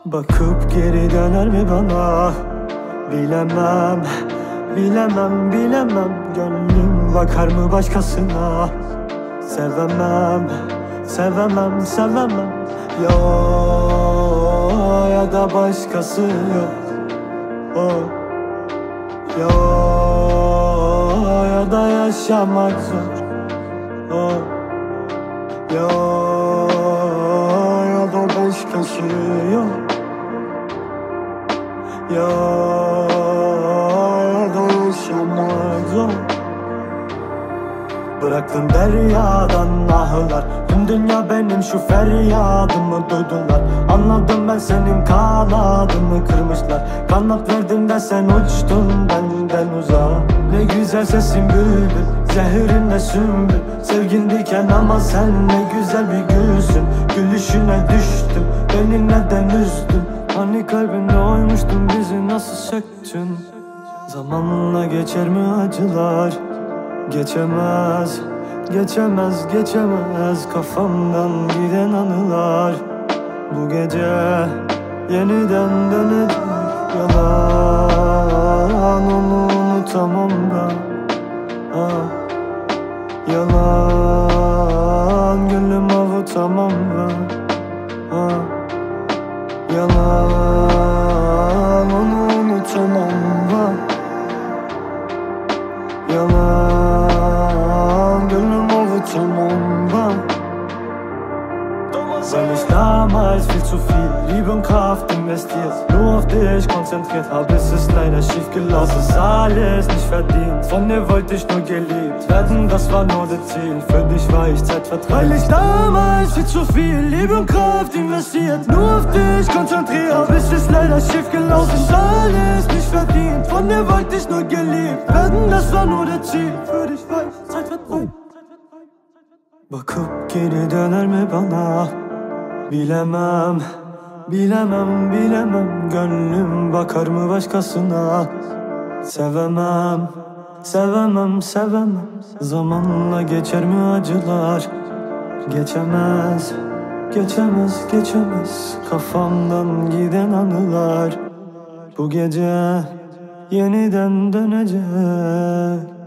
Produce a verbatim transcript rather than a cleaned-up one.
Bakıp geri döner mi bana? Bilemem, bilemem, bilemem. Gönlüm bakar mı başkasına? Sevemem, sevemem, sevemem. Yo, ya da başkası yok. Oh. Yo, ya da yaşamak zor. Oh. Yo, ya da başkası yok. Yo, ya da yaşamak zor. Bıraktım deryadan ahlar. Tüm dünya benim şu feryadımı duydular. Anladım ben senin kanadımı kırmışlar. Kanat verdin de sen uçtun benden uzağa. Ne güzel sesin bülbül, zehrin sümbül. Sevgin diken ama sen ne güzel bir gülsün. Gülüşüne düştüm, beni neden üzdün? Hani kalbinde oymuştun, bizi nasıl söktün? Zamanla geçer mi acılar? Geçemez, geçemez, geçemez kafamdan giden anılar. Bu gece yeniden dönecek yalan, onu unutamam ben. Ah, yalan, gönlüm avutamam ben. Ah, yalan, onu unutamam ben. Yalan, gönlüm avutamam ben. Weil ich damals viel zu viel Liebe und Kraft investiert, nur auf dich konzentriert hab, ist es leider schief gelaufen. Ist alles nicht verdient, von dir wollte ich nur geliebt werden, das war nur das Ziel, für dich war ich zeitverträglich. Weil ich damals viel zu viel Liebe und Kraft investiert, nur auf dich konzentriert hab, ist es leider schief gelaufen. Ist alles nicht verdient, von dir wollte ich nur geliebt werden, das war nur das Ziel, für dich war ich zeitverträglich. Bakıp geri döner mi bana? Bilemem, bilemem, bilemem. Gönlüm bakar mı başkasına? Sevemem, sevemem, sevemem. Zamanla geçer mi acılar? Geçemez, geçemez, geçemez kafamdan giden anılar. Bu gece yeniden dönecek.